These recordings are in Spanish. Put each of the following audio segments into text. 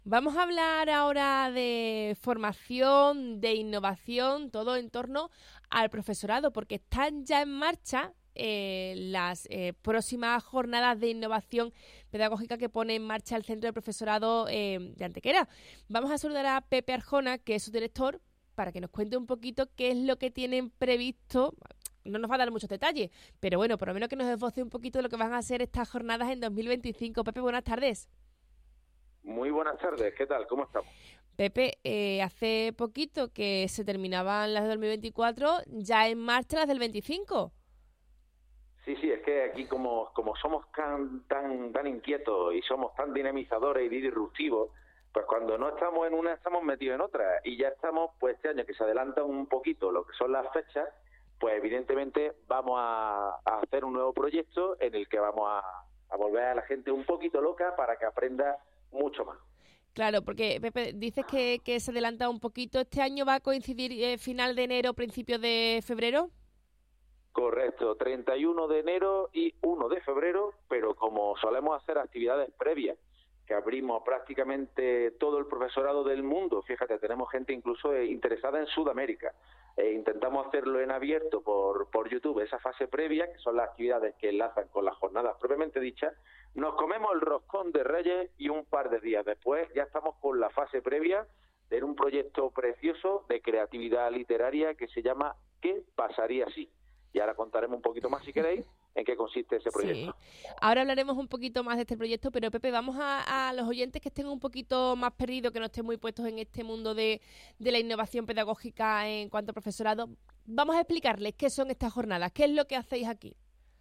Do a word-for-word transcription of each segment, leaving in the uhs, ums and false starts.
Vamos a hablar ahora de formación, de innovación, todo en torno al profesorado, porque están ya en marcha eh, las eh, próximas jornadas de innovación pedagógica que pone en marcha el Centro de Profesorado eh, de Antequera. Vamos a saludar a Pepe Arjona, que es su director, para que nos cuente un poquito qué es lo que tienen previsto. No nos va a dar muchos detalles, pero bueno, por lo menos que nos esboce un poquito de lo que van a ser estas jornadas en dos mil veinticinco. Pepe, buenas tardes. Muy buenas tardes, ¿qué tal? ¿Cómo estamos? Pepe, eh, hace poquito que se terminaban las de dos mil veinticuatro, ya en marcha las del veinticinco. Sí, sí, es que aquí como, como somos tan, tan, tan inquietos y somos tan dinamizadores y disruptivos, pues cuando no estamos en una estamos metidos en otra y ya estamos, pues este año que se adelantan un poquito lo que son las fechas, pues evidentemente vamos a, a hacer un nuevo proyecto en el que vamos a, a volver a la gente un poquito loca para que aprenda mucho más. Claro, porque Pepe, dices que, que se adelanta un poquito. ¿Este año va a coincidir eh, final de enero, principio de febrero? Correcto, treinta y uno de enero y uno de febrero, pero como solemos hacer actividades previas, que abrimos prácticamente todo el profesorado del mundo, fíjate, tenemos gente incluso eh, interesada en Sudamérica, e intentamos hacerlo en abierto por, por YouTube, esa fase previa, que son las actividades que enlazan con las jornadas propiamente dichas, nos comemos el roscón de Reyes y un par de días después ya estamos con la fase previa de un proyecto precioso de creatividad literaria que se llama ¿Qué pasaría si? Y ahora contaremos un poquito más, si queréis, en qué consiste ese proyecto. Sí. Ahora hablaremos un poquito más de este proyecto, pero Pepe, vamos a, a los oyentes que estén un poquito más perdidos, que no estén muy puestos en este mundo de, de la innovación pedagógica en cuanto a profesorado. Vamos a explicarles qué son estas jornadas, qué es lo que hacéis aquí.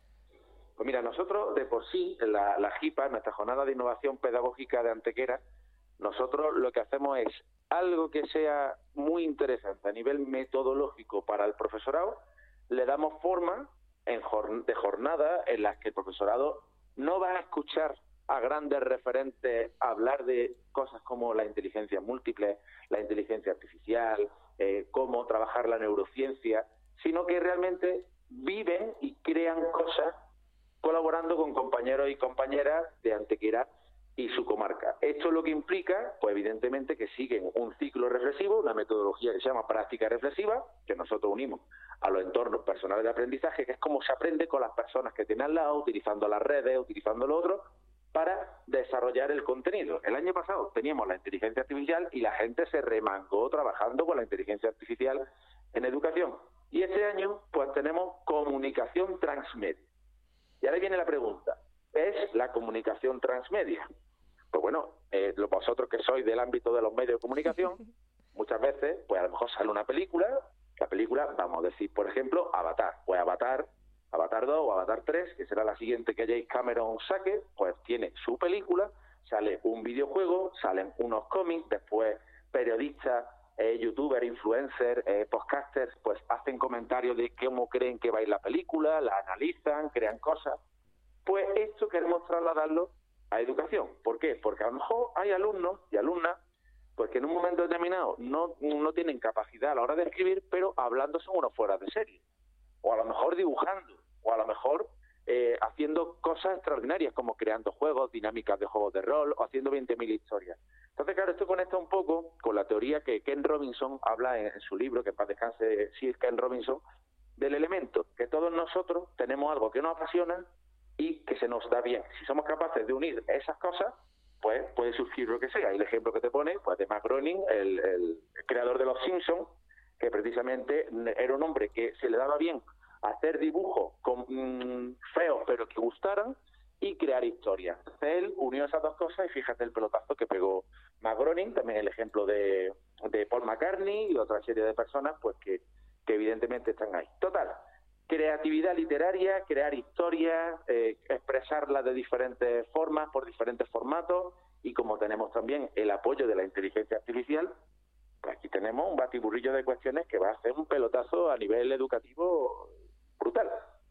Pues mira, nosotros de por sí, la, la JIPA, nuestra Jornada de Innovación Pedagógica de Antequera, nosotros lo que hacemos es algo que sea muy interesante a nivel metodológico para el profesorado, le damos forma en jorn- de jornadas en las que el profesorado no va a escuchar a grandes referentes hablar de cosas como la inteligencia múltiple, la inteligencia artificial, eh, cómo trabajar la neurociencia, sino que realmente viven y crean cosas colaborando con compañeros y compañeras de Antequera y su comarca. Esto es lo que implica, pues evidentemente, que siguen un ciclo reflexivo, una metodología que se llama práctica reflexiva, que nosotros unimos a los entornos personales de aprendizaje, que es como se aprende con las personas que tienen al lado, utilizando las redes, utilizando lo otro, para desarrollar el contenido. El año pasado teníamos la inteligencia artificial y la gente se remangó trabajando con la inteligencia artificial en educación. Y este año, pues tenemos comunicación transmedia. Y ahora viene la pregunta, ¿es la comunicación transmedia? Pues bueno, eh, vosotros que sois del ámbito de los medios de comunicación, muchas veces, pues a lo mejor sale una película, la película, vamos a decir, por ejemplo, Avatar. Pues Avatar, Avatar dos o Avatar tres, que será la siguiente que James Cameron saque, pues tiene su película, sale un videojuego, salen unos cómics, después periodistas, eh, youtubers, influencers, eh, podcasters, pues hacen comentarios de cómo creen que va a ir la película, la analizan, crean cosas. Pues esto queremos trasladarlo a educación. ¿Por qué? Porque a lo mejor hay alumnos y alumnas pues que en un momento determinado no, no tienen capacidad a la hora de escribir, pero hablando son unos fuera de serie. O a lo mejor dibujando, o a lo mejor eh, haciendo cosas extraordinarias, como creando juegos, dinámicas de juegos de rol, o haciendo veinte mil historias. Entonces, claro, esto conecta un poco con la teoría que Ken Robinson habla en, en su libro, que en paz descanse, sí, Ken Robinson, del elemento, que todos nosotros tenemos algo que nos apasiona y que se nos da bien. Si somos capaces de unir esas cosas, pues puede surgir lo que sea. Y el ejemplo que te pone, pues de Matt Groening, el, el creador de Los Simpsons, que precisamente era un hombre que se le daba bien hacer dibujos con, mmm, feos pero que gustaran y crear historias. Entonces él unió esas dos cosas y fíjate el pelotazo que pegó Matt Groening, también el ejemplo de, de Paul McCartney y otra serie de personas pues que, que evidentemente están ahí. Total, creatividad literaria, crear historias, eh, expresarlas de diferentes formas, por diferentes formatos, y como tenemos también el apoyo de la inteligencia artificial, pues aquí tenemos un batiburrillo de cuestiones que va a hacer un pelotazo a nivel educativo brutal.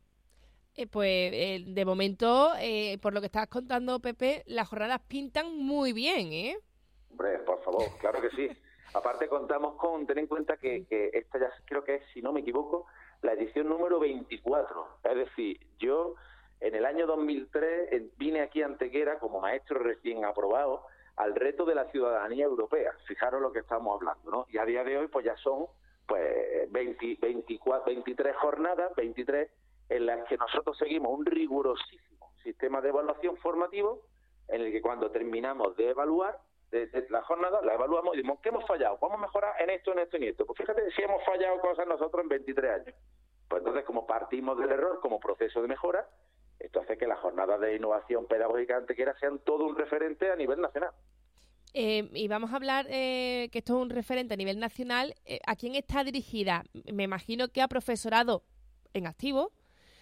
Eh, pues eh, de momento, eh, por lo que estabas contando, Pepe, las jornadas pintan muy bien, ¿eh? Hombre, por favor, claro que sí. Aparte contamos con, ten en cuenta que, que esta ya creo que es, si no me equivoco, la edición número veinticuatro. Es decir, yo en el año dos mil tres vine aquí a Antequera como maestro recién aprobado al reto de la ciudadanía europea. Fijaros lo que estamos hablando, ¿no? Y a día de hoy pues ya son pues veinte, veinticuatro, veintitrés jornadas, veintitrés en las que nosotros seguimos un rigurosísimo sistema de evaluación formativo en el que cuando terminamos de evaluar de, de la jornada, la evaluamos y decimos, ¿qué hemos fallado? ¿Vamos a mejorar en esto, en esto y en esto? Pues fíjate si hemos fallado cosas nosotros en veintitrés años. Pues entonces, como partimos del error como proceso de mejora, esto hace que las jornadas de innovación pedagógica Antequera sean todo un referente a nivel nacional. Eh, y vamos a hablar eh, que esto es un referente a nivel nacional. Eh, ¿A quién está dirigida? Me imagino que a profesorado en activo,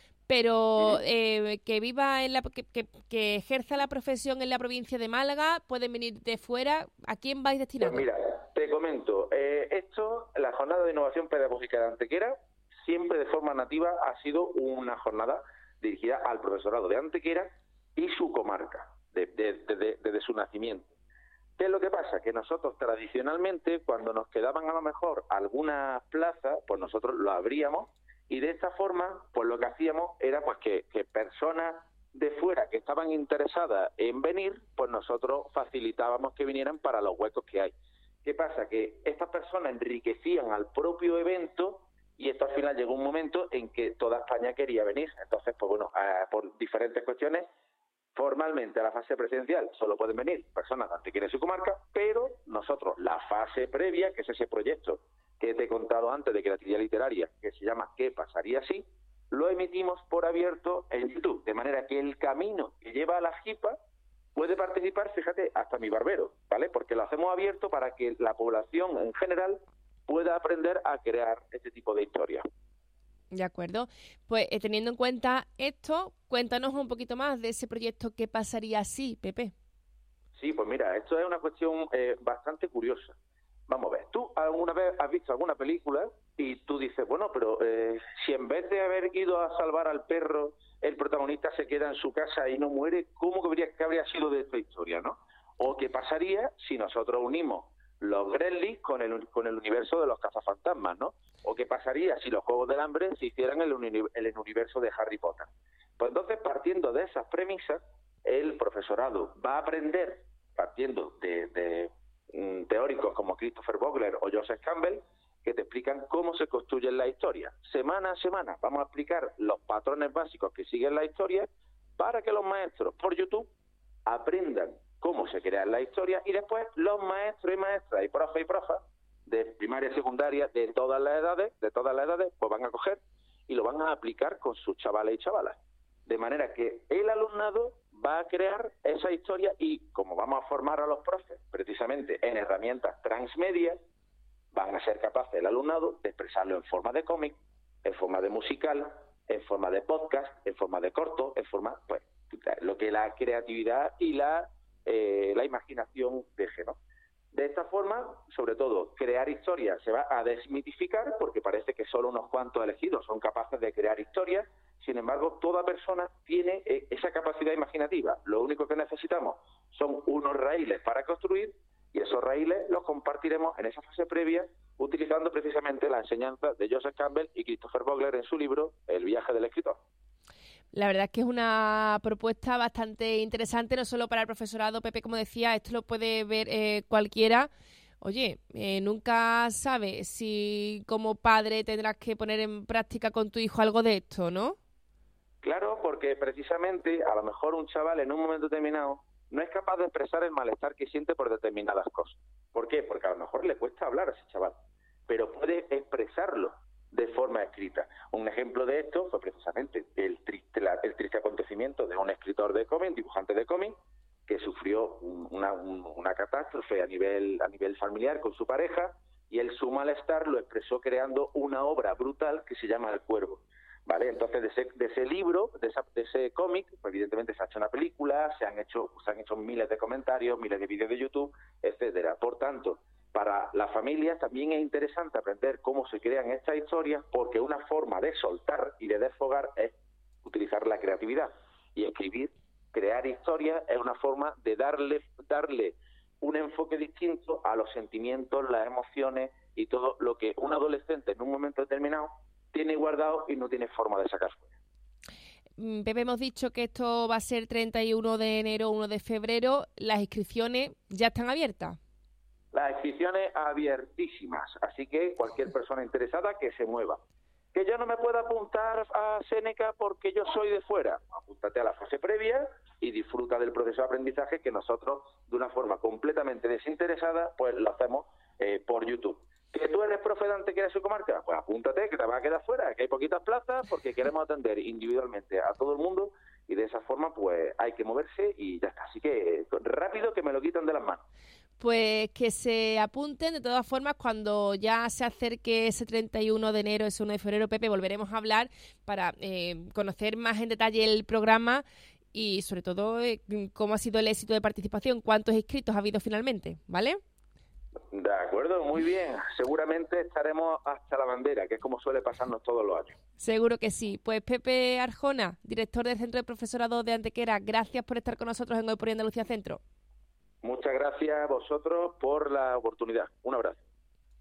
pero eh, que viva en la que, que, que ejerza la profesión en la provincia de Málaga, pueden venir de fuera. ¿A quién vais destinado? Pues mira, te comento, eh, esto, la jornada de innovación pedagógica de Antequera, siempre de forma nativa ha sido una jornada dirigida al profesorado de Antequera y su comarca, desde de, de, de, de su nacimiento. ¿Qué es lo que pasa? Que nosotros tradicionalmente, cuando nos quedaban a lo mejor algunas plazas, pues nosotros lo abríamos. Y de esta forma, pues lo que hacíamos era pues que, que personas de fuera que estaban interesadas en venir, pues nosotros facilitábamos que vinieran para los huecos que hay. ¿Qué pasa? Que estas personas enriquecían al propio evento y esto al final llegó un momento en que toda España quería venir. Entonces, pues bueno, eh, por diferentes cuestiones, formalmente a la fase presidencial solo pueden venir personas de Antequera y su comarca, pero nosotros, la fase previa, que es ese proyecto que te he contado antes de creatividad literaria, que se llama ¿Qué pasaría si?, lo emitimos por abierto en YouTube, de manera que el camino que lleva a la jipa puede participar, fíjate, hasta mi barbero, ¿vale? Porque lo hacemos abierto para que la población en general pueda aprender a crear este tipo de historias. De acuerdo. Pues eh, teniendo en cuenta esto, cuéntanos un poquito más de ese proyecto ¿Qué pasaría si?, Pepe. Sí, pues mira, esto es una cuestión eh, bastante curiosa. Vamos a ver, ¿tú alguna vez has visto alguna película y tú dices, bueno, pero eh, si en vez de haber ido a salvar al perro, el protagonista se queda en su casa y no muere, ¿cómo que habría, que habría sido de esta historia, no? ¿O qué pasaría si nosotros unimos los Gremlins con el, con el universo de los cazafantasmas, ¿no? ¿O qué pasaría si los Juegos del Hambre se hicieran en el, uni, en el universo de Harry Potter? Pues entonces, partiendo de esas premisas, el profesorado va a aprender, partiendo de... de teóricos como Christopher Vogler o Joseph Campbell, que te explican cómo se construyen la historia. Semana a semana vamos a explicar los patrones básicos que siguen la historia para que los maestros por YouTube aprendan cómo se crean la historia y después los maestros y maestras y profes y profas de primaria y secundaria de todas las edades, de todas las edades, pues van a coger y lo van a aplicar con sus chavales y chavalas. De manera que el alumnado va a crear esa historia y, como vamos a formar a los profes precisamente en herramientas transmedia, van a ser capaces el alumnado de expresarlo en forma de cómic, en forma de musical, en forma de podcast, en forma de corto, en forma, pues, lo que la creatividad y la, eh, la imaginación deje, ¿no? De esta forma, sobre todo, crear historias se va a desmitificar porque parece que solo unos cuantos elegidos son capaces de crear historias. Sin embargo, toda persona tiene esa capacidad imaginativa. Lo único que necesitamos son unos raíles para construir y esos raíles los compartiremos en esa fase previa utilizando precisamente la enseñanza de Joseph Campbell y Christopher Vogler en su libro El viaje del escritor. La verdad es que es una propuesta bastante interesante, no solo para el profesorado, Pepe, como decía, esto lo puede ver eh, cualquiera. Oye, eh, nunca sabes si como padre tendrás que poner en práctica con tu hijo algo de esto, ¿no? Claro, porque precisamente a lo mejor un chaval en un momento determinado no es capaz de expresar el malestar que siente por determinadas cosas. ¿Por qué? Porque a lo mejor le cuesta hablar a ese chaval, pero puede expresarlo de forma escrita. Un ejemplo de esto fue precisamente el triste, la, el triste acontecimiento de un escritor de cómic, dibujante de cómic, que sufrió una, un, una catástrofe a nivel, a nivel familiar con su pareja y él su malestar lo expresó creando una obra brutal que se llama El Cuervo. ¿Vale? Entonces, de ese, de ese libro, de, esa, de ese cómic, pues evidentemente se ha hecho una película, se han hecho, se han hecho miles de comentarios, miles de vídeos de YouTube, etcétera. Por tanto, para las familias también es interesante aprender cómo se crean estas historias, porque una forma de soltar y de desfogar es utilizar la creatividad. Y escribir, crear historias, es una forma de darle, darle un enfoque distinto a los sentimientos, las emociones y todo lo que un adolescente en un momento determinado tiene guardado y no tiene forma de sacar fuera. Pepe, hemos dicho que esto va a ser treinta y uno de enero, uno de febrero. ¿Las inscripciones ya están abiertas? Las inscripciones abiertísimas, así que cualquier persona interesada que se mueva. Que yo no me pueda apuntar a Seneca porque yo soy de fuera. Apúntate a la fase previa y disfruta del proceso de aprendizaje que nosotros, de una forma completamente desinteresada, pues lo hacemos eh, por YouTube. ¿Que tú eres profe de Antequera y su comarca? Pues apúntate, que te vas a quedar fuera, que hay poquitas plazas porque queremos atender individualmente a todo el mundo y de esa forma pues hay que moverse y ya está. Así que rápido que me lo quitan de las manos. Pues que se apunten. De todas formas, cuando ya se acerque ese treinta y uno de enero, ese uno de febrero, Pepe, volveremos a hablar para eh, conocer más en detalle el programa y sobre todo eh, cómo ha sido el éxito de participación, cuántos inscritos ha habido finalmente, ¿vale? De acuerdo, muy bien. Seguramente estaremos hasta la bandera, que es como suele pasarnos todos los años. Seguro que sí. Pues Pepe Arjona, director del Centro de Profesorado de Antequera, gracias por estar con nosotros en Hoy por Andalucía Centro. Muchas gracias a vosotros por la oportunidad. Un abrazo.